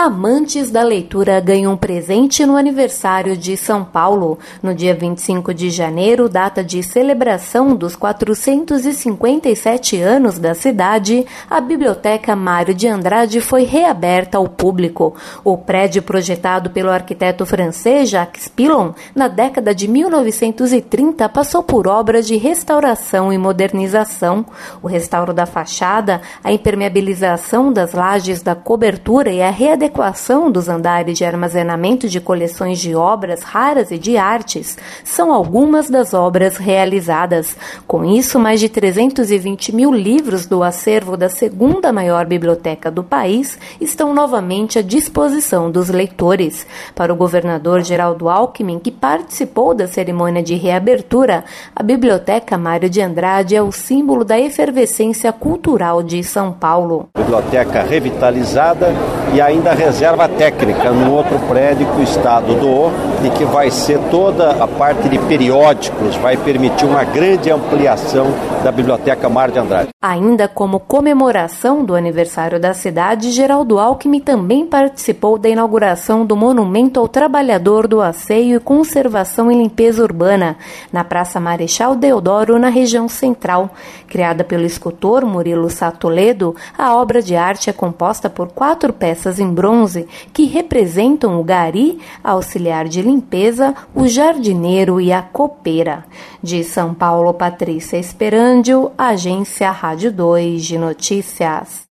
Amantes da leitura ganham um presente no aniversário de São Paulo. No dia 25 de janeiro, data de celebração dos 457 anos da cidade, a Biblioteca Mário de Andrade foi reaberta ao público. O prédio, projetado pelo arquiteto francês Jacques Pilon na década de 1930, passou por obras de restauração e modernização. O restauro da fachada, a impermeabilização das lajes da cobertura e a readequação dos andares de armazenamento de coleções de obras raras e de artes são algumas das obras realizadas. Com isso, mais de 320 mil livros do acervo da segunda maior biblioteca do país estão novamente à disposição dos leitores. Para o governador Geraldo Alckmin, que participou da cerimônia de reabertura, a Biblioteca Mário de Andrade é o símbolo da efervescência cultural de São Paulo. Biblioteca revitalizada e ainda reserva técnica num outro prédio que o Estado doou e que vai ser toda a parte de periódicos, vai permitir uma grande ampliação da Biblioteca Mário de Andrade. Ainda como comemoração do aniversário da cidade, Geraldo Alckmin também participou da inauguração do Monumento ao Trabalhador do Asseio e Conservação e Limpeza Urbana, na Praça Marechal Deodoro, na região central. Criada pelo escultor Murilo Sá Toledo, a obra de arte é composta por 4 peças em bronze que representam o gari, a auxiliar de limpeza, o jardineiro e a copeira. De São Paulo, Patrícia Esperandio, Agência Rádio 2 de Notícias.